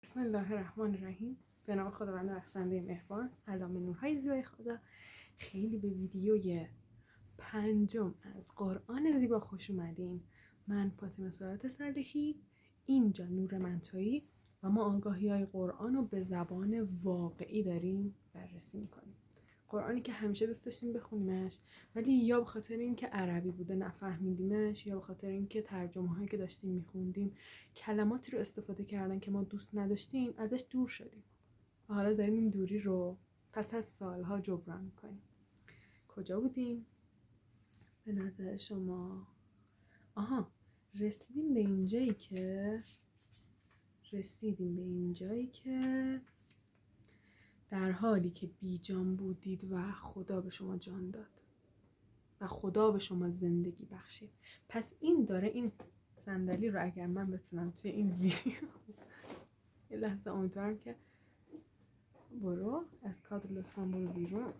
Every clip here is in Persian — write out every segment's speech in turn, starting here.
بسم الله الرحمن الرحیم. به نام خداوند بخشنده مهربان. سلام نورهای زیبای خدا. خیلی به ویدیوی 5 از قرآن زیبا خوش اومدین. من فاطمه سعادت صالحی، اینجا نور منطقی و ما آگاهی‌های قرآن رو به زبان واقعی داریم بررسی میکنیم. قرآنی که همیشه دوست داشتیم بخونیمش، ولی یا به خاطر اینکه عربی بوده نفهمیدیمش، یا به خاطر اینکه ترجمه‌هایی که داشتیم میخوندیم کلماتی رو استفاده کردن که ما دوست نداشتیم، ازش دور شدیم و حالا داریم این دوری رو پس از سالها جبران میکنیم. کجا بودیم؟ به نظر شما؟ رسیدیم به اینجایی که در حالی که بیجان بودید و خدا به شما جان داد و خدا به شما زندگی بخشید. پس این داره این صندلی رو اگر من بتونم توی این ویدیو یه لحظه امیدوارم که برو از کادر لطفا برو بیرون.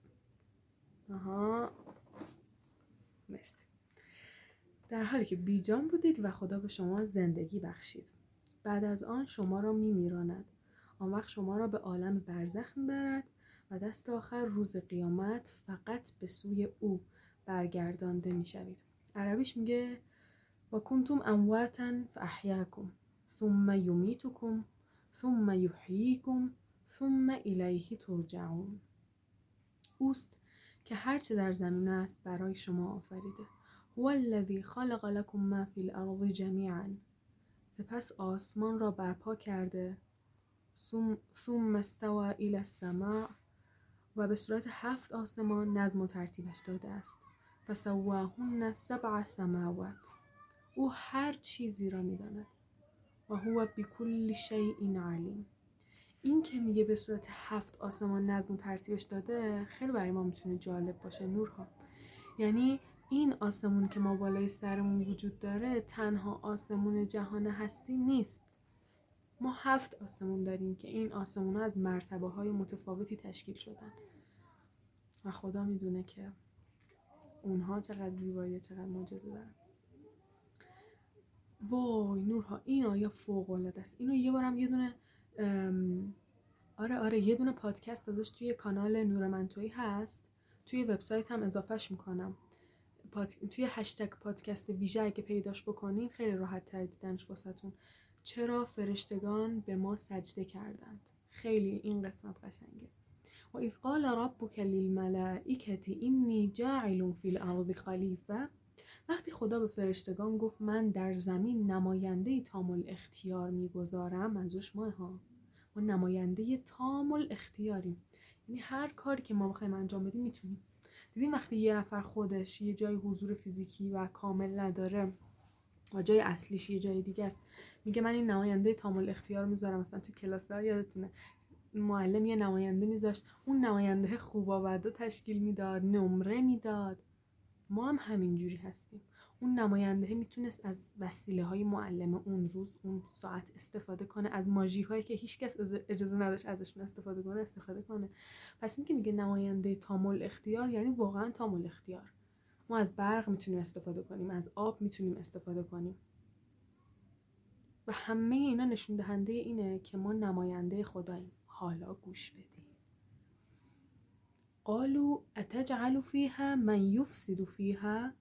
مرسی. در حالی که بیجان بودید و خدا به شما زندگی بخشید، بعد از آن شما را میمیراند. آن وقت شما را به عالم برزخ میبرد و دست آخر روز قیامت فقط به سوی او برگردانده میشوید. عربیش میگه و کنتم امواتا فاحیاکم ثم یمیتکم ثم یحییکم ثم الیه ترجعون. اوست که هرچه در زمین است برای شما آفریده. هو الذی خلق لکم ما فی الارض جمیعا. سپس آسمان را برپا کرده، ثم استوى الی السماء، و به صورت 7 آسمان نظم و ترتیبش داده است. فسواهن 7 سماوات. او هر چیزی را می‌داند. و هو بكل شیء علیم. این که میگه به صورت 7 آسمان نظم و ترتیبش داده خیلی برای ما میتونه جالب باشه نورها. یعنی این آسمون که ما بالای سرمون وجود داره تنها آسمون جهان هستی نیست. ما 7 آسمون داریم که این آسمون ها از مرتبه های متفاوتی تشکیل شدن و خدا میدونه که اونها چقدر زیبایی، چقدر معجزه دارن. وای نورها، این آیه فوق العاده است. اینو یه بارم یه دونه یه دونه پادکست ازش توی کانال نور منطقی هست، توی وبسایت هم اضافهش میکنم. توی هشتگ پادکست ویژه اگه پیداش بکنین خیلی راحت تر دیدنش واسهتون. چرا فرشتگان به ما سجده کردند. خیلی این قسمت قشنگه. و اذ قال ربک للملائکة انی جاعل فی الارض خلیفه. وقتی خدا به فرشتگان گفت من در زمین نماینده تام الاختیار میگذارم، منظورش ما نماینده تام الاختیاریم. یعنی هر کاری که ما بخوایم انجام بدیم میتونیم. دیدین وقتی یه نفر خودش یه جای حضور فیزیکی و کامل نداره و جای اصلیش یه جای دیگه است، میگه من این نماینده تام الاختیار میذارم. مثلا تو کلاس‌ها یادتونه معلم یه نماینده میذاشت، اون نماینده خوبا بدا تشکیل میداد، نمره میداد. ما هم همین جوری هستیم. اون نماینده میتونست از وسیله های معلم اون روز اون ساعت استفاده کنه، از ماژی هایی که هیچ کس اجازه نداشت ازشون استفاده کنه. پس این که میگه نماینده تام الاختیار یعنی واقعا تام الاختیار. ما از برق میتونیم استفاده کنیم، از آب میتونیم استفاده کنیم و همه اینا نشون دهنده اینه که ما نماینده خداییم. حالا گوش بدید. قالوا اتجعل فيها من يفسد فيها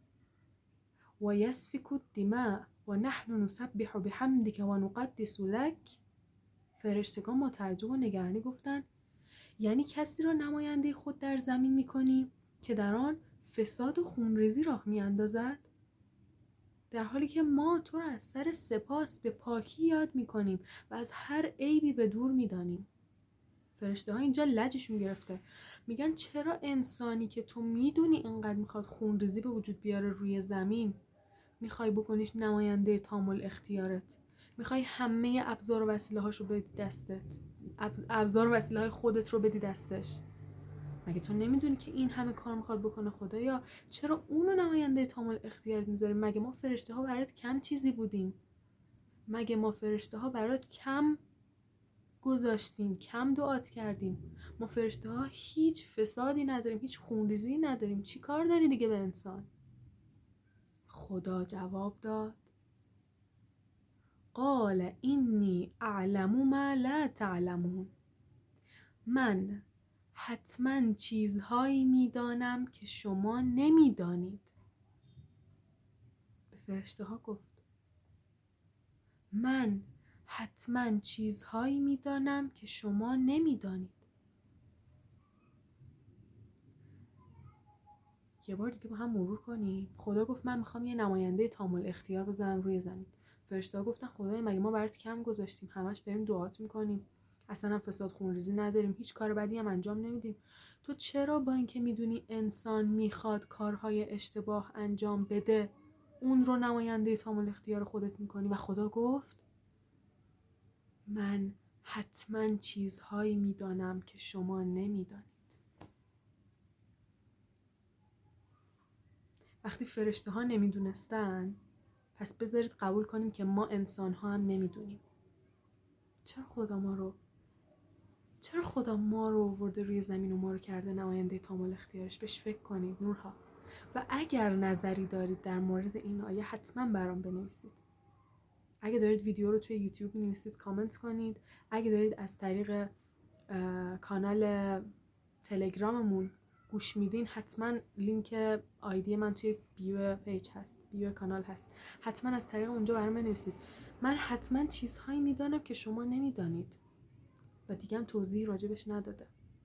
ويسفك الدماء ونحن نسبح بحمدك ونقدس لك. فرشتگان با تعجب و نگرانی گفتن یعنی کسی را نماینده خود در زمین میکنی که در آن فساد و خونریزی راه میاندازد، در حالی که ما تو را از سر سپاس به پاکی یاد میکنیم و از هر عیبی به دور میدانیم. فرشته ها اینجا لجشون گرفته، میگن چرا انسانی که تو میدونی اینقدر میخواد خونریزی به وجود بیاره روی زمین میخوای بکنیش نماینده تام الاختیارت، میخوای همه ابزار و وسیله هاشو بدی دستت، ابزار و وسیله های خودت رو بدی دستش؟ مگه تو نمیدونی که این همه کار میخواد بکنه خدایا؟ چرا اونو نماینده تام الاختیارت میذاری؟ مگه ما فرشته ها برات کم چیزی بودیم؟ مگه ما فرشته ها برات کم گذاشتیم، کم دعات کردیم؟ ما فرشته ها هیچ فسادی نداریم، هیچ خونریزی نداریم، چی کار داری دیگه به انسان؟ خدا جواب داد قال اینی اعلم ما لا تعلمون. من حتما چیزهایی میدانم که شما نمیدانید. به فرشته ها گفت من حتما چیزهایی میدانم که شما نمیدانید. یه بار دیگه با هم مرور کنیم. خدا گفت من میخوام یه نماینده تامل اختیار بذارم روی زمین. فرشته‌ها گفتن خدای مگه ما برات کم گذاشتیم؟ همش داریم دعات میکنیم، اصلا هم فساد خونریزی نداریم، هیچ کار بدی هم انجام نمیدیم. تو چرا با اینکه میدونی انسان میخواد کارهای اشتباه انجام بده اون رو نماینده تامل اختیار خودت میکنی؟ و خدا گفت من حتما چیزهایی میدانم که شما نمیدانید. وقتی فرشته ها نمیدونستن، پس بذارید قبول کنیم که ما انسان ها هم نمیدونیم. چرا خدا ما رو آورده روی زمین و ما رو کرده نماینده تامل اختیارش؟ بهش فکر کنید نورها. و اگر نظری دارید در مورد این آیه حتما برام بنویسید. اگه دارید ویدیو رو توی یوتیوب می‌نویسید کامنت کنید. اگه دارید از طریق کانال تلگراممون گوش میدین، حتما لینک آیدی من توی بیو پیج هست، بیو کانال هست، حتما از طریق اونجا برام بنویسید. من حتما چیزهایی میدانم که شما نمیدانید. و دیگه هم توضیحی راجبش نداده.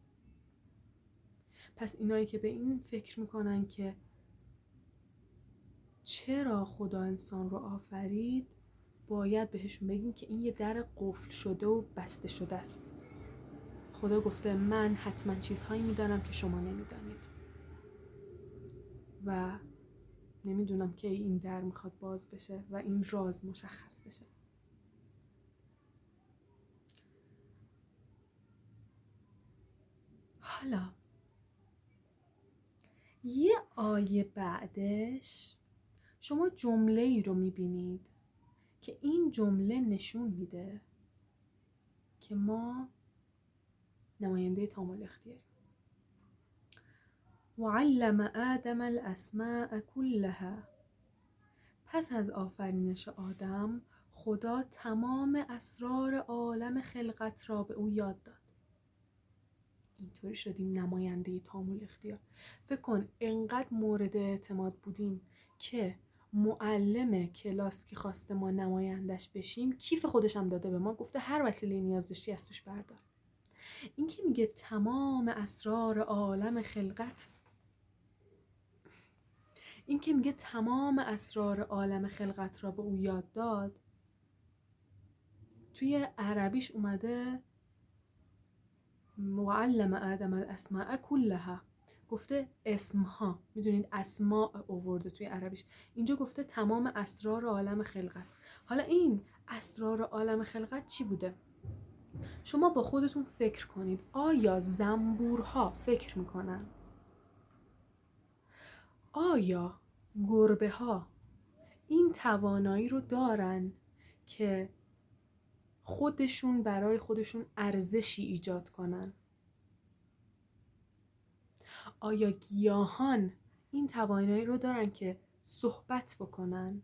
پس اینایی که به این فکر میکنن که چرا خدا انسان رو آفرید، باید بهشون بگیم که این یه در قفل شده و بسته شده است. خدا گفته من حتما چیزهایی میدانم که شما نمیدانید. و نمیدونم که این در میخواد باز بشه و این راز مشخص بشه. حالا یه آیه بعدش شما جمله ای رو میبینید که این جمله نشون میده که ما نماینده تامل اختیاریم. وعلم آدم الاسماء كلها. پس از آفرینش آدم خدا تمام اسرار عالم خلقت را به او یاد داد. اینطوری شدیم نماینده تامل اختیار. فکر کن انقدر مورد اعتماد بودیم که معلم کلاس که خواسته ما نمایندش بشیم کیف خودش هم داده به ما، گفته هر وسیله نیاز داشتی از توش بردار. این که میگه تمام اسرار عالم خلقت، این که میگه تمام اسرار عالم خلقت را به او یاد داد، توی عربیش اومده وعلم آدم الاسماء كلها، گفته اسمها. میدونید اسماء آورده توی عربیش، اینجا گفته تمام اسرار عالم خلقت. حالا این اسرار عالم خلقت چی بوده؟ شما با خودتون فکر کنید. آیا زنبورها فکر میکنن؟ آیا گربه ها این توانایی رو دارن که خودشون برای خودشون ارزشی ایجاد کنن؟ آیا گیاهان این توانایی رو دارن که صحبت بکنن؟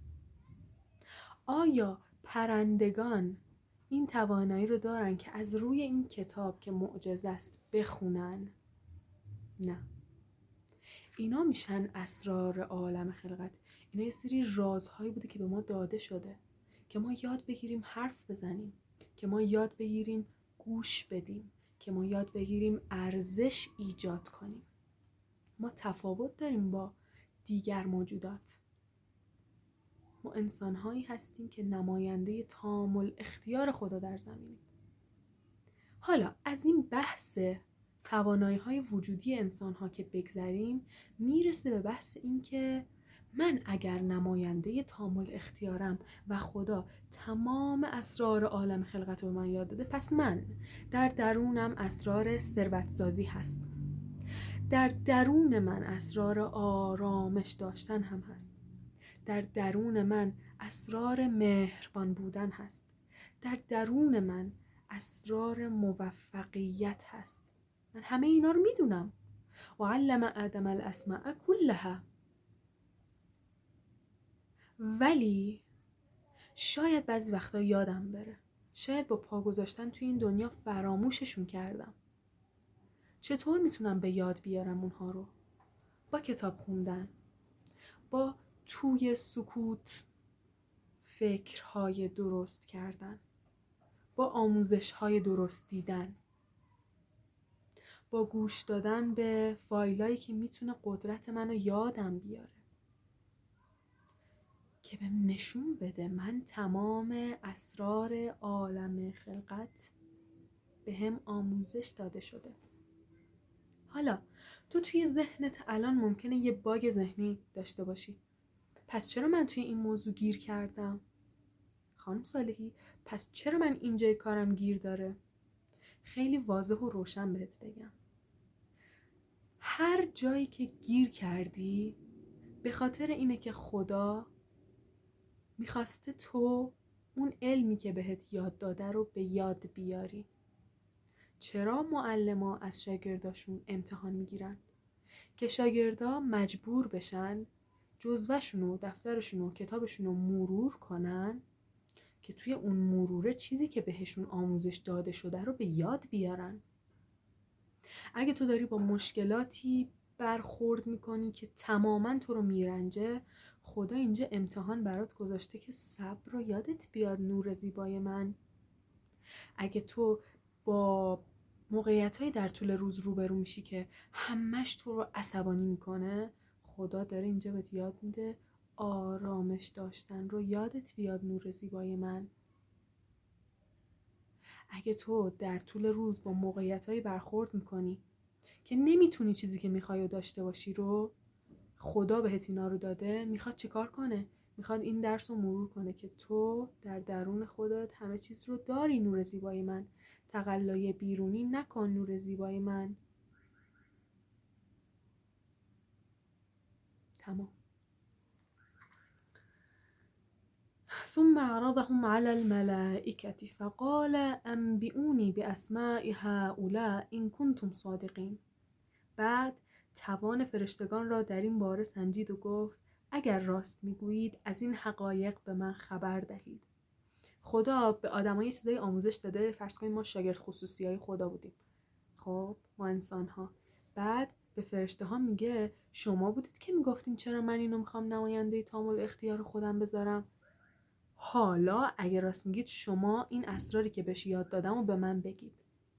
آیا پرندگان این توانایی رو دارن که از روی این کتاب که معجزه است بخونن؟ نه. اینا میشن اسرار عالم خلقت. اینا یه سری رازهایی بوده که به ما داده شده که ما یاد بگیریم حرف بزنیم، که ما یاد بگیریم گوش بدیم، که ما یاد بگیریم ارزش ایجاد کنیم. ما تفاوت داریم با دیگر موجودات. ما انسان‌هایی هستیم که نماینده تامل اختیار خدا در زمینیم. حالا از این بحث توانایی‌های وجودی انسان‌ها که بگذریم، میرسه به بحث این که من اگر نماینده تامل اختیارم و خدا تمام اسرار عالم خلقت رو به من یاد داده، پس من در درونم اسرار ثروت‌سازی هست. در درون من اسرار آرامش داشتن هم هست. در درون من اسرار مهربان بودن هست. در درون من اسرار موفقیت هست. من همه اینا رو میدونم. و علم آدم الاسماء كلها. ولی شاید بعضی وقتا یادم بره، شاید با پا گذاشتن توی این دنیا فراموششون کردم. چطور میتونم به یاد بیارم اونها رو؟ با کتاب خوندن، با توی سکوت فکرهای درست کردن، با آموزشهای درست دیدن، با گوش دادن به فایلایی که میتونه قدرت منو یادم بیاره، که بهم نشون بده من تمام اسرار عالم خلقت به هم آموزش داده شده. حالا تو توی ذهنت الان ممکنه یه باگ ذهنی داشته باشی. پس چرا من توی این موضوع گیر کردم؟ خانم صالحی، پس چرا من اینجای کارم گیر داره؟ خیلی واضح و روشن بهت بگم. هر جایی که گیر کردی به خاطر اینه که خدا میخواسته تو اون علمی که بهت یاد داده رو به یاد بیاری. چرا معلما از شاگرداشون امتحان میگیرن؟ که شاگردا مجبور بشن جزوهشون و دفترشون و کتابشون رو مرور کنن که توی اون مروره چیزی که بهشون آموزش داده شده رو به یاد بیارن. اگه تو داری با مشکلاتی برخورد میکنی که تماما تو رو میرنجه، خدا اینجا امتحان برات گذاشته که صبر رو یادت بیاد نور زیبای من. اگه تو با موقعیت‌هایی در طول روز روبرو میشی که همش تو رو عصبانی میکنه، خدا داره اینجا بهت یاد میده آرامش داشتن رو یادت بیاد نور زیبای من. اگه تو در طول روز با موقعیت‌هایی برخورد میکنی که نمیتونی چیزی که میخوای رو داشته باشی رو، خدا بهت اینا رو داده، میخواد چیکار کنه؟ میخواد این درس رو مرور کنه که تو در درون خودت همه چیز رو داری. نور زیبای من، تقلای بیرونی نکن نور زیبای من. تمام. ثم عرضهم على الملائكة فقال انبئوني بأسماء هؤلاء إن كنتم صادقين. بعد توان فرشتگان را در این باره سنجید و گفت اگر راست میگویید از این حقایق به من خبر دهید. خدا به آدمای چیزای آموزش داده. فرض کنید ما شاگرد خصوصی های خدا بودیم، خب ما انسان ها. بعد به فرشته ها میگه شما بودید که میگفتین چرا من اینو میخوام نماینده تامل اختیار خودم بذارم. حالا اگه راست میگید شما این اسراری که بهش یاد دادم و به من بگید.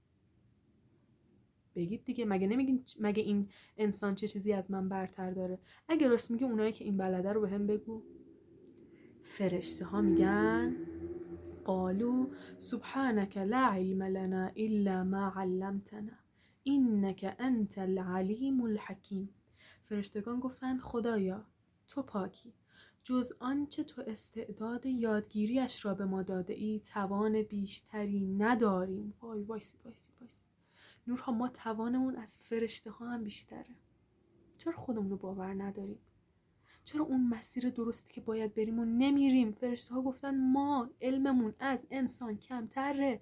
بگید دیگه، مگه نمیگین مگه این انسان چه چیزی از من برتر داره؟ اگه راست میگی اونایی که این بلده رو به هم بگو. فرشته ها میگن قالوا سبحانك لا علم لنا الا ما علمتنا انك انت العلیم الحکیم. فرشتگان گفتند خدایا تو پاکی، جز آنچه تو استعداد یادگیریش را به ما داده ای توان بیشتری نداریم. وایسی نورها، ما توانمون از فرشته ها هم بیشتره. چرا خودمون رو باور نداریم؟ چرا اون مسیر درستی که باید بریم و نمیریم؟ فرشته ها گفتن ما علممون از انسان کمتره.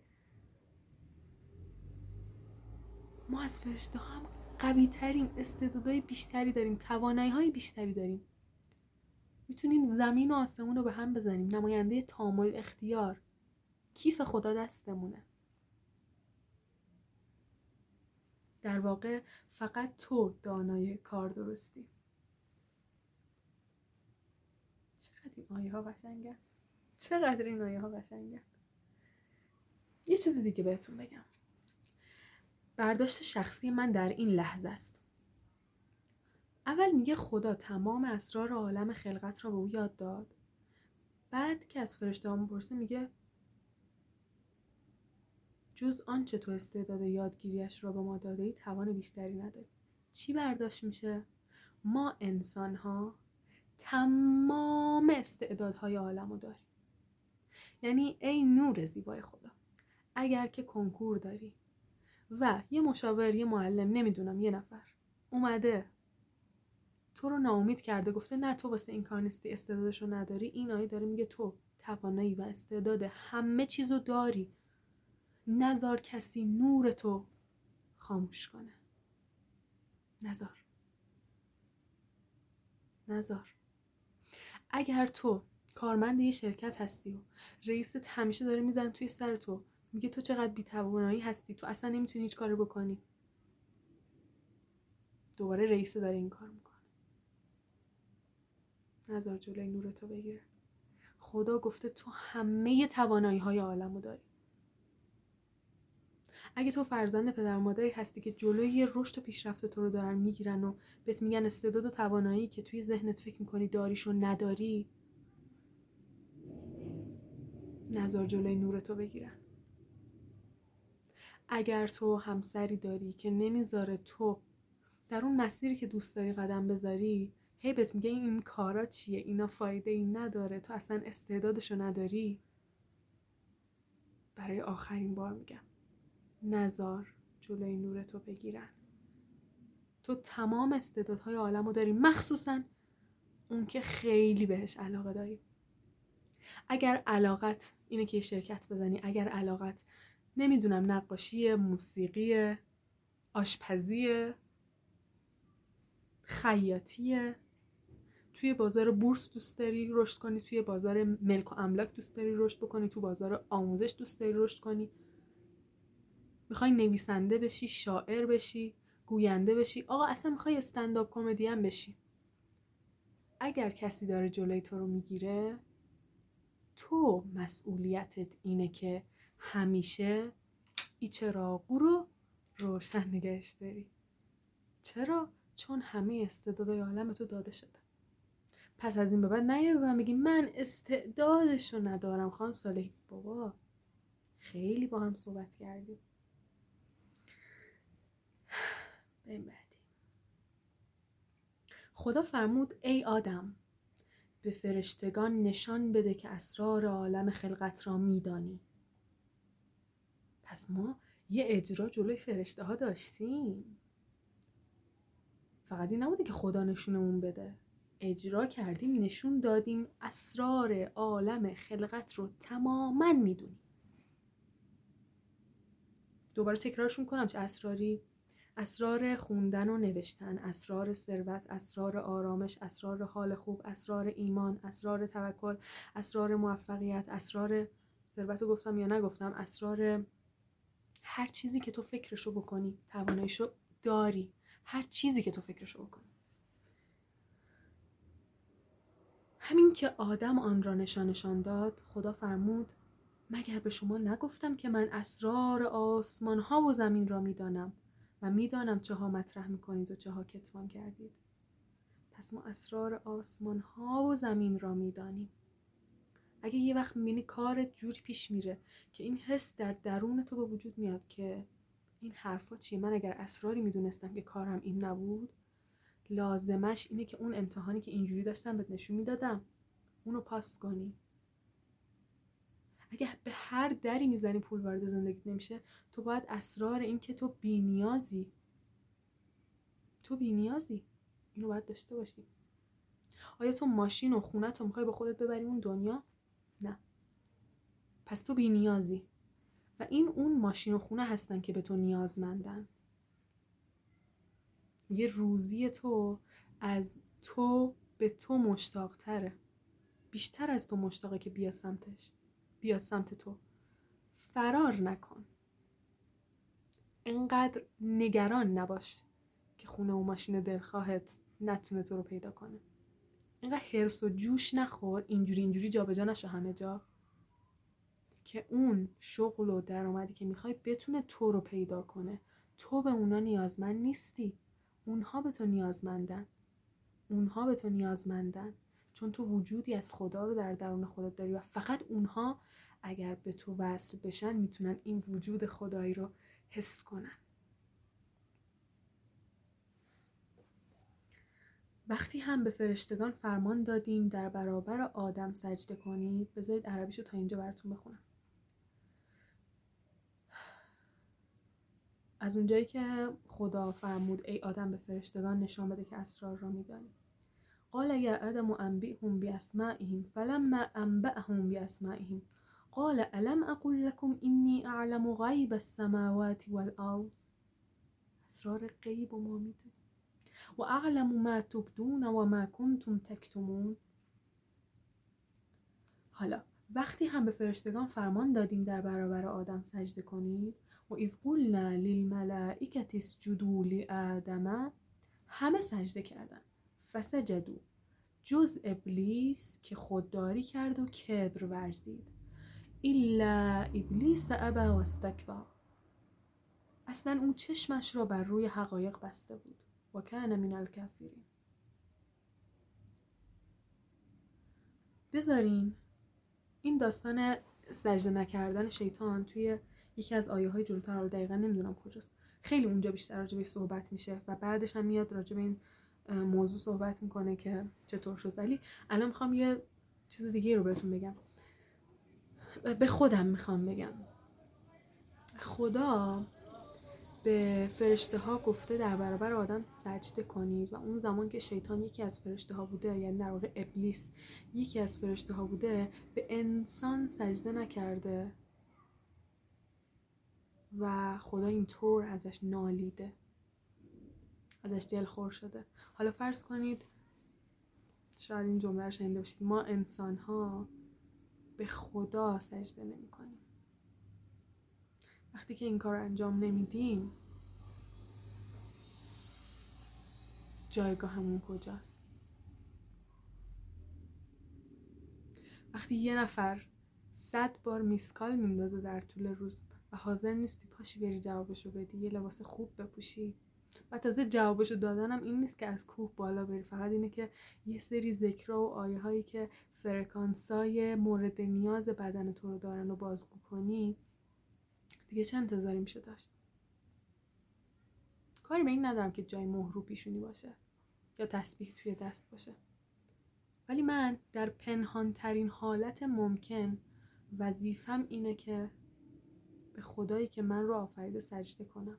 ما از فرشته ها هم قوی تریم، استعدادهای بیشتری داریم، توانایی های بیشتری داریم. میتونیم زمین و آسمون رو به هم بزنیم. نماینده تامل اختیار، کیف خدا دستمونه. در واقع فقط تو دانای کار درستی. چقدر این آیه ها قشنگن. یه چیز دیگه بهتون بگم. برداشت شخصی من در این لحظه است. اول میگه خدا تمام اسرار عالم خلقت را به او یاد داد. بعد که از فرشته ها میپرسه میگه جز آنچه تو استعداد یادگیریش را به ما داده ای توان بیشتری نداری. چی برداشت میشه؟ ما انسان ها تمام استعدادهای عالم رو داریم. یعنی ای نور زیبای خدا، اگر که کنکور داری و یه مشاور، یه معلم، نمیدونم یه نفر اومده تو رو ناامید کرده، گفته نه تو واسه این کار نیستی، استعدادشو نداری، این آیه داره میگه تو توانایی و استعداد همه چیزو داری. نذار کسی نور تو خاموش کنه. نذار. اگر تو کارمند یه شرکت هستی و رئیست همیشه داره میزنه توی سر تو، میگه تو چقدر بی‌توانایی هستی، تو اصلا نمیتونی هیچ کاری بکنی. دوباره رئیس داره این کار میکنه. نذار جلوی نورتو بگیره. خدا گفته تو همه توانایی های عالمو داری. اگه تو فرزند پدر و مادری هستی که جلوی رشد و پیشرفت تو رو دارن میگیرن و بهت میگن استعداد و توانایی که توی ذهنت فکر میکنی داریشو نداری، نذار جلوی نورتو بگیرن. اگر تو همسری داری که نمیذاره تو در اون مسیری که دوست داری قدم بذاری، هی بهت میگه این کارا چیه، اینا فایده ای نداره، تو اصلا استعدادشو نداری، برای آخرین بار میگم نذار جلوی نورتو بگیرن. تو تمام استعدادهای عالمو داری، مخصوصا اون که خیلی بهش علاقه داری. اگر علاقت اینه که شرکت بزنی، اگر علاقت نمیدونم نقاشی، موسیقی، آشپزی، خیاطی، توی بازار بورس دوست داری رشد کنی، توی بازار ملک و املاک دوست داری رشد بکنی، توی بازار آموزش دوست داری رشد کنی، میخوای نویسنده بشی، شاعر بشی، گوینده بشی، آقا اصلا میخوای استندآپ کمدین بشی، اگر کسی داره جلوی تو رو میگیره، تو مسئولیتت اینه که همیشه ای چراغو رو روشن نگهش داری. چرا؟ چون همه استعدادهای عالم تو داده شده. پس از این به بعد نیای به من بگی من استعدادشو ندارم. خانم صالحی بابا خیلی با هم صحبت کردیم. بریم بعدی. خدا فرمود ای آدم به فرشتگان نشان بده که اسرار عالم خلقت را میدانی. پس ما یه اجرا جلوی فرشته ها داشتیم. فقط این نبوده که خدا نشونمون بده، اجرا کردیم، نشون دادیم اسرار عالم خلقت رو تماما میدونیم. دوباره تکرارشون کنم چه اسراری؟ اسرار خوندن و نوشتن، اسرار ثروت، اسرار آرامش، اسرار حال خوب، اسرار ایمان، اسرار توکل، اسرار موفقیت، اسرار ثروت رو گفتم یا نگفتم؟ اسرار هر چیزی که تو فکرشو بکنی تواناییشو داری، هر چیزی که تو فکرشو بکنی. همین که آدم آن را نشانشان داد، خدا فرمود مگر به شما نگفتم که من اسرار آسمان ها و زمین را میدانم و میدانم چه ها مطرح میکنید و چه ها کتمان کردید. پس ما اسرار آسمان ها و زمین را میدانیم. اگه یه وقت میبینی کار جوری پیش میره که این حس در درون تو به وجود میاد که این حرفا چیه، من اگر اسراری میدونستم که کارم این نبود، لازمش اینه که اون امتحانی که اینجوری داشتم بهت نشون میدادم اونو پاس کنی. اگه به هر دری میزنی پول وارد زندگیت نمیشه، تو باید اسرار این که تو بی‌نیازی اینو باید داشته باشی. آیا تو ماشین و خونه تو میخوای با خودت ببری اون دنیا؟ نه. پس تو بی‌نیازی و این اون ماشین و خونه هستن که به تو نیازمندن. یه روزی تو از تو به تو مشتاق تره، بیشتر از تو مشتاقه که بیاد سمت تو. فرار نکن، اینقدر نگران نباش که خونه و ماشین دلخواهت نتونه تو رو پیدا کنه. اینقدر حرص و جوش نخور، اینجوری جابجا نشو همه جا، که اون شغل و درآمدی که میخوای بتونه تو رو پیدا کنه. تو به اونا نیازمند نیستی، اونها به تو نیازمندن، چون تو وجودی از خدا رو در درون خودت داری و فقط اونها اگر به تو وصل بشن میتونن این وجود خدایی رو حس کنن. وقتی هم به فرشتگان فرمان دادیم در برابر آدم سجده کنید، بذارید عربیشو تا اینجا براتون بخونم. از اونجایی که خدا فرمود ای آدم به فرشتگان نشان بده که اسرار را میدانی. قال یا آدم انبئهم باسمائهم فلما انبأهم باسمائهم قال الم اقل لكم اینی اعلم غیب السماوات والارض. اسرار غیب و ما میدونیم. و اعلم ما تبدون و ما کنتم تکتمون. حالا وقتی هم به فرشتگان فرمان دادیم در برابر آدم سجده کنید، و اذ قلنا للملائکة اسجدوا لآدم، همه سجده کردن. فسجدوا جز ابلیس که خودداری کرد و کبر ورزید. الا ابلیس ابی و استکبر، اصلا اون چشمش را بر روی حقایق بسته بود. و کان من الکافرین. بذارین این داستان سجده نکردن شیطان توی یکی از آیه های جلوتر، حالا دقیقا نمیدونم کجاست، خیلی اونجا بیشتر راجع بهش صحبت میشه و بعدش هم میاد راجع به این موضوع صحبت میکنه که چطور شد. ولی الان میخوام یه چیز دیگه رو بهتون بگم، به خودم میخوام بگم. خدا به فرشته ها گفته در برابر آدم سجده کنید و اون زمان که شیطان یکی از فرشته ها بوده، یعنی در واقع ابلیس یکی از فرشته ها بوده، به انسان سجده نکرده و خدا اینطور ازش نالیده، ازش دلخور شده. حالا فرض کنید، شاید این جمله رو شنیده باشید، ما انسان ها به خدا سجده نمی کنیم. وقتی که این کار رو انجام نمیدیم، جایگاهمون کجاست؟ وقتی یه نفر 100 بار میسکال میندازه در طول روز و حاضر نیستی پاشی بری جوابشو بدی، یه لباس خوب بپوشی، و تازه جوابشو دادنم این نیست که از کوه بالا بری، فقط اینه که یه سری ذکرها و آیه هایی که فرکانسای مورد نیاز بدن تو رو دارن رو بازگو کنی، دیگه چه انتظاری میشه داشت؟ کاری به این ندارم که جای مهر رو پیشونی باشه یا تسبیح توی دست باشه، ولی من در پنهان ترین حالت ممکن وظیفم اینه که به خدایی که من رو آفریده سجده کنم.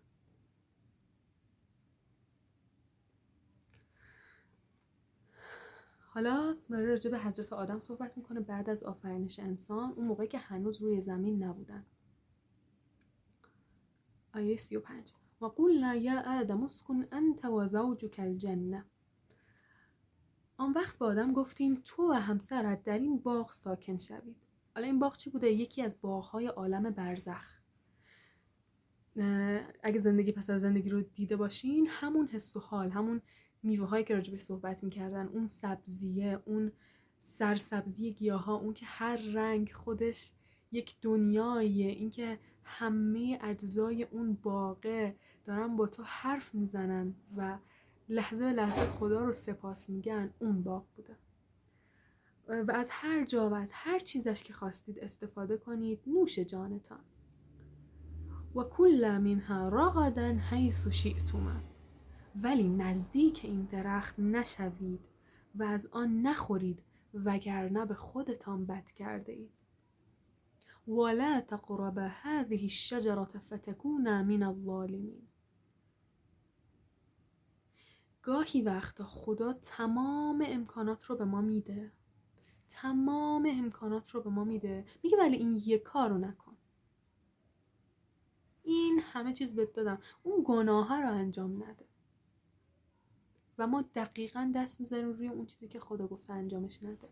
حالا راجع به حضرت آدم صحبت میکنه بعد از آفرینش انسان، اون موقعی که هنوز روی زمین نبودن. آیه 35: و قلنا یا آدم اسکن انت و زوجک الجنه، آن وقت با آدم گفتیم تو و همسرت در این باغ ساکن شوید. حالا این باغ چی بوده؟ یکی از باغ‌های عالم برزخ. اگه زندگی پس از زندگی رو دیده باشین، همون حس و حال، همون میوه هایی که راجبش صحبت میکردن، اون سبزیه، اون سرسبزی گیاها، اون که هر رنگ خودش یک دنیاییه، این که همه اجزای اون باغه دارن با تو حرف میزنن و لحظه به لحظه خدا رو سپاس میگن، اون باغ بوده. و از هر جا و از هر چیزش که خواستید استفاده کنید، نوش جانتان. و کل منها رغدا حیث شئتما، ولی نزدیک این درخت نشوید و از آن نخورید وگرنه به خودتان بد کرده اید. ولا تقرب هذه الشجرة فتكونا من الظالمین. گاهی وقتا خدا تمام امکانات رو به ما میده، تمام امکانات رو به ما میده، میگه ولی این یک کار رو نکن، این همه چیز بهت دادم، اون گناه رو انجام نده. و ما دقیقاً دست میذاریم روی اون چیزی که خدا گفته انجامش نده.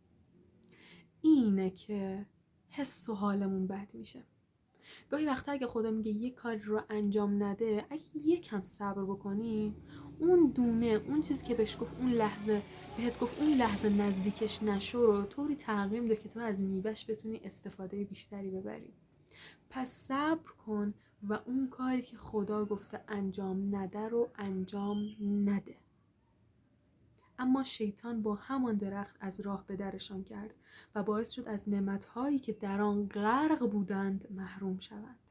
اینه که حس و حالمون بد میشه. گاهی وقتا اگه خدا میگه یک کاری رو انجام نده، اگه یکم صبر بکنی، اون دونه، اون چیزی که بهش گفت اون لحظه، بهت گفت اون لحظه نزدیکش نشو رو طوری تغییر میده که تو از میوهش بتونی استفاده بیشتری ببری. پس صبر کن و اون کاری که خدا گفته انجام نده رو انجام نده. اما شیطان با همان درخت از راه به درشان کرد و باعث شد از نعمت‌هایی که در آن غرق بودند محروم شوند.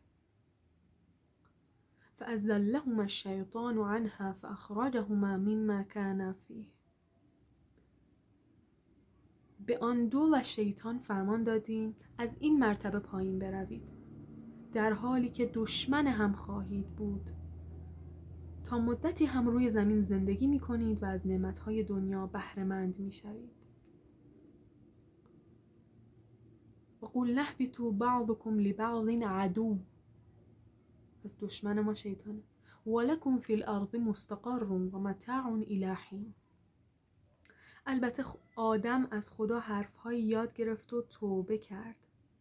فأزلهما الشیطان عنها فأخرجهما مما كانا فیه. به آن دو و شیطان فرمان دادیم از این مرتبه پایین بروید، در حالی که دشمن هم خواهید بود. تا مدتی هم روی زمین زندگی می کنید و از نعمتهای دنیا بهره مند می شوید. و قلنا اهبطوا بعضكم لبعض عدو، پس دشمن ما شیطانه. ولکم فی الارض مستقر و متاع الی حین. البته آدم از خدا حرفهایی یاد گرفت و توبه کرد.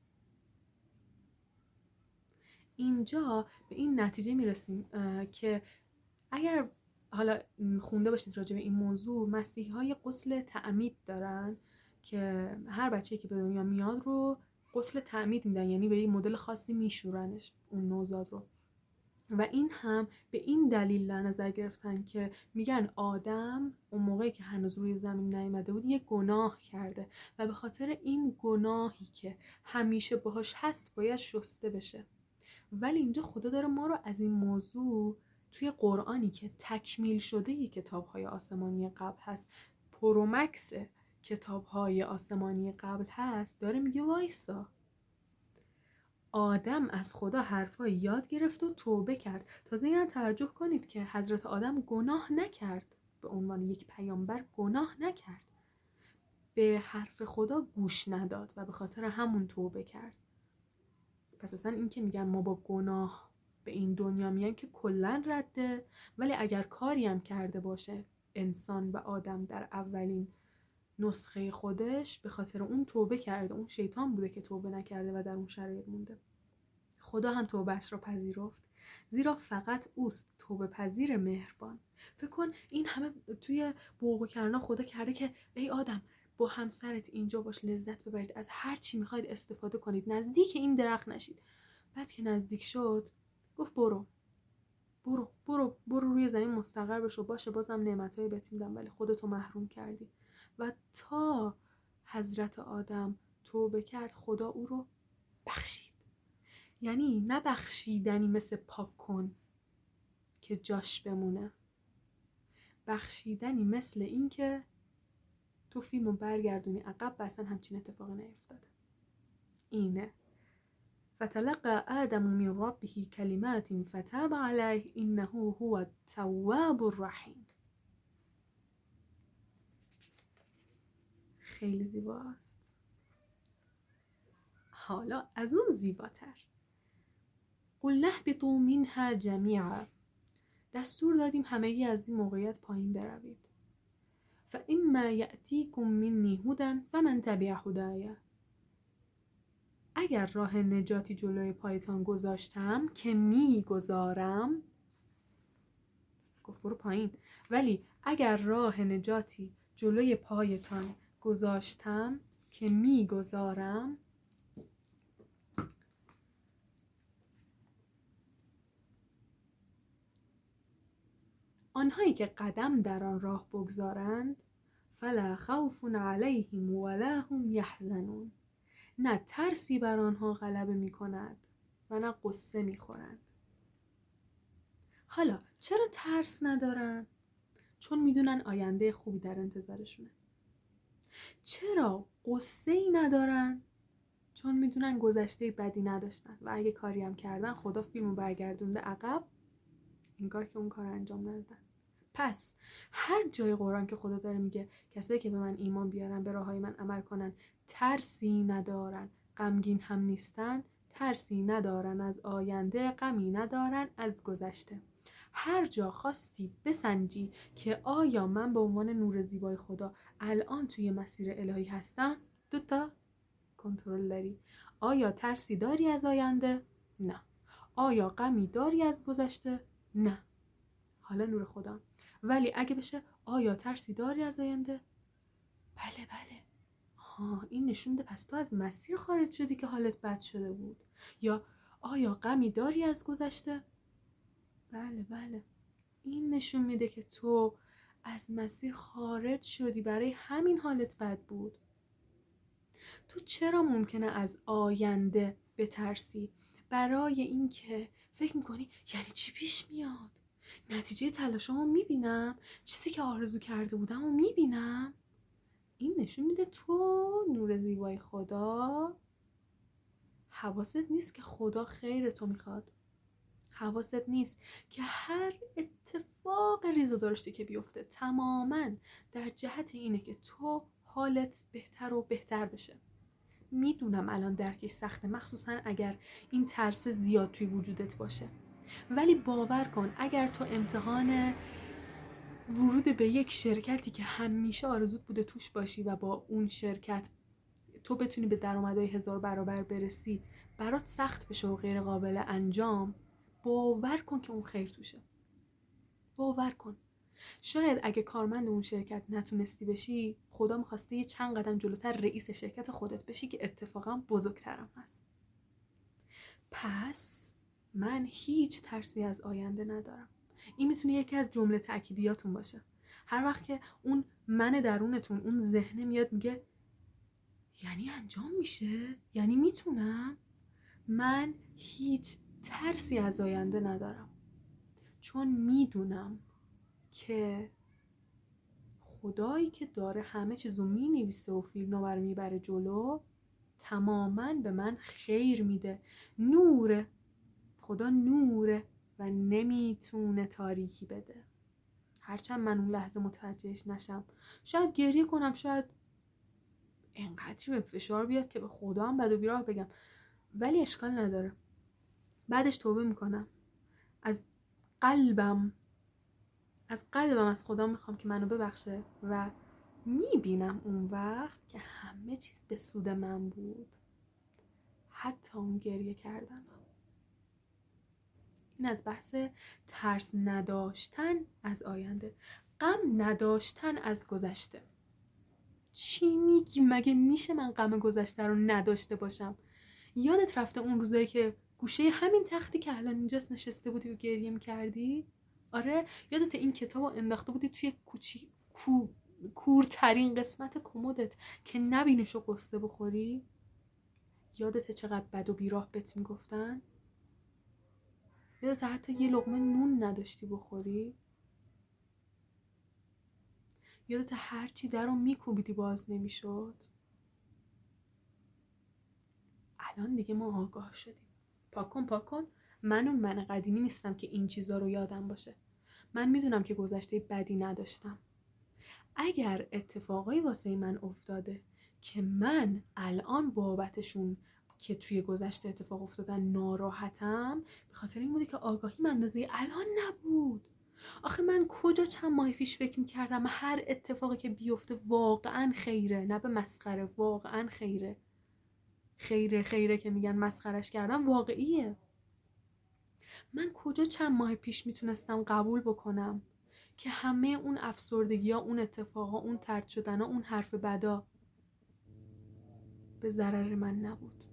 اینجا به این نتیجه میرسیم که اگر حالا خونده باشید راجع به این موضوع، مسیحی‌ها غسل تعمید دارن که هر بچه‌ای که به دنیا میاد رو غسل تعمید میدن، یعنی به یه مدل خاصی میشورنش اون نوزاد رو. و این هم به این دلیل در نظر گرفتن که میگن آدم اون موقعی که هنوز روی زمین نیامده بود یه گناه کرده و به خاطر این گناهی که همیشه باهاش هست باید شسته بشه. ولی اینجا خدا داره ما رو از این موضوع توی قرآنی که تکمیل شده ی کتاب‌های آسمانی قبل هست، پرومکس کتاب‌های آسمانی قبل هست، داره میگه وایسا، آدم از خدا حرفای یاد گرفت و توبه کرد. تازه این توجه کنید که حضرت آدم گناه نکرد، به عنوان یک پیامبر گناه نکرد، به حرف خدا گوش نداد و به خاطر همون توبه کرد. پس اصلا این که میگن ما با گناه به این دنیا میایم که کلن رده، ولی اگر کاری هم کرده باشه انسان و آدم در اولین نسخه خودش، به خاطر اون توبه کرده، اون شیطان بوده که توبه نکرده و در اون شرایط مونده. خدا هم توبهش را پذیرفت، زیرا فقط اوست توبه پذیر مهربان. فکر کن این همه توی بوق و کرنا خدا کرده که ای آدم با همسرت اینجا باش، لذت ببرید، از هر چی میخواید استفاده کنید، نزدیک این درخت نشید. بعد که نزدیک شد گفت برو روی زمین مستقر بشو، باشه بازم نعمتایی بهت میدم ولی خودتو محروم کردی. و تا حضرت آدم توبه کرد خدا او رو بخشید. یعنی نه بخشیدنی مثل پاک کن که جاش بمونه، بخشیدنی مثل این که تو فیلمو برگردونی عقب و اصلا همچین اتفاقی نیفتاده. اینه فتلقى آدم من ربه کلمات فتاب علیه انه هو التواب الرحیم. خیلی زیباست. حالا از اون زیباتر، قلنا اهبطوا منها جمیعا، دستور دادیم همگی از این موقعیت پایین بروید. فاما یأتیکم منی هدی فمن تبع هدای، اگر راه نجاتی جلوی پایتان گذاشتم که میگذارم، گفت برو پایین، ولی اگر راه نجاتی جلوی پایتان گذاشتم که میگذارم، آنهایی که قدم در آن راه بگذارند فلا خوف علیهم ولا هم یحزنون، نه ترسی بر آنها غلبه می کند و نه قصه می خورند. حالا چرا ترس ندارن؟ چون میدونن آینده خوبی در انتظارشونه. چرا قصه ای ندارن؟ چون میدونن گذشته بدی نداشتن و اگه کاری هم کردن خدا فیلمو برگردونده عقب، انگار که اون کار انجام ندادن. پس هر جای قرآن که خدا داره میگه کسایی که به من ایمان بیارن، به راههای من عمل کنن، ترسی ندارن، غمگین هم نیستن، ترسی ندارن از آینده، غمی ندارن از گذشته. هر جا خواستی بسنجی که آیا من به عنوان نور زیبای خدا الان توی مسیر الهی هستم، 2 کنترل داری. آیا ترسی داری از آینده؟ نه. آیا غمی داری از گذشته؟ نه. حالا نور خدا. ولی اگه بشه آیا ترسی داری از آینده؟ بله. این نشونده پس تو از مسیر خارج شدی که حالت بد شده بود. یا آیا غمی داری از گذشته؟ بله. این نشون میده که تو از مسیر خارج شدی، برای همین حالت بد بود. تو چرا ممکنه از آینده بترسی؟ برای این که فکر میکنی یعنی چی پیش میاد؟ نتیجه تلاشمو میبینم، چیزی که آرزو کرده بودم رو میبینم. این نشون میده تو نور زیبای خدا، حواست نیست که خدا خیر تو میخواد. حواست نیست که هر اتفاق ریز و درشتی که بیفته تماماً در جهت اینه که تو حالت بهتر و بهتر بشه. میدونم الان درکش سخته، مخصوصا اگر این ترس زیاد توی وجودت باشه، ولی باور کن اگر تو امتحان ورود به یک شرکتی که همیشه آرزوت بوده توش باشی و با اون شرکت تو بتونی به درآمدهای 1000 برابر برسی برات سخت بشه و غیر قابل انجام، باور کن که اون خیر توشه. باور کن. شاید اگه کارمند اون شرکت نتونستی بشی، خدا میخواسته یه چند قدم جلوتر رئیس شرکت خودت بشی که اتفاقا بزرگترم هست. پس من هیچ ترسی از آینده ندارم. این میتونه یکی از جمله تأکیدیاتون باشه. هر وقت که اون من درونتون، اون ذهنه میاد میگه یعنی انجام میشه؟ یعنی میتونم؟ من هیچ ترسی از آینده ندارم، چون میدونم که خدایی که داره همه چیزو مینویسه و فیلمو برام میبره جلو تماماً به من خیر میده. نوره، خدا نوره و نمیتونه تاریکی بده. هرچند من اون لحظه متوجهش نشم، شاید گریه کنم، شاید اینقدری به فشار بیاد که به خدا هم بد و بیراه بگم، ولی اشکال نداره. بعدش توبه میکنم، از قلبم از خدا میخوام که منو ببخشه و میبینم اون وقت که همه چیز به سود من بود، حتی اون گریه کردن. این از بحث ترس نداشتن از آینده، غم نداشتن از گذشته. چی میگی؟ مگه میشه من غم گذشته رو نداشته باشم؟ یادت رفته اون روزایی که گوشه همین تختی که الان اینجاست نشسته بودی و گریه میکردی؟ آره، یادت این کتاب رو انداخته بودی توی کورترین قسمت کمدت که نبینیش و قصه بخوری؟ یادت چقدر بد و بیراه بهت میگفتن؟ یادت حتی یه لقمه نون نداشتی بخوری؟ یادت هرچی در رو میکوبیدی باز نمیشد؟ الان دیگه ما آگاه شدیم. پاکن. من اون من قدیمی نیستم که این چیزا رو یادم باشه. من میدونم که گذشته بدی نداشتم. اگر اتفاقایی واسه من افتاده که من الان بابتشون که توی گذشته اتفاق افتادن ناراحتم، به خاطر این بوده که آگاهی من اندازه الان نبود. آخه من کجا چند ماه پیش فکر میکردم هر اتفاقی که بیفته واقعا خیره، نه به مسخره، واقعا خیره. خیره که میگن مسخرش کردم، واقعیه. من کجا چند ماه پیش میتونستم قبول بکنم که همه اون افسردگی ها، اون اتفاقا، اون طرد شدن ها، اون حرف بدا به ضرر من نبود.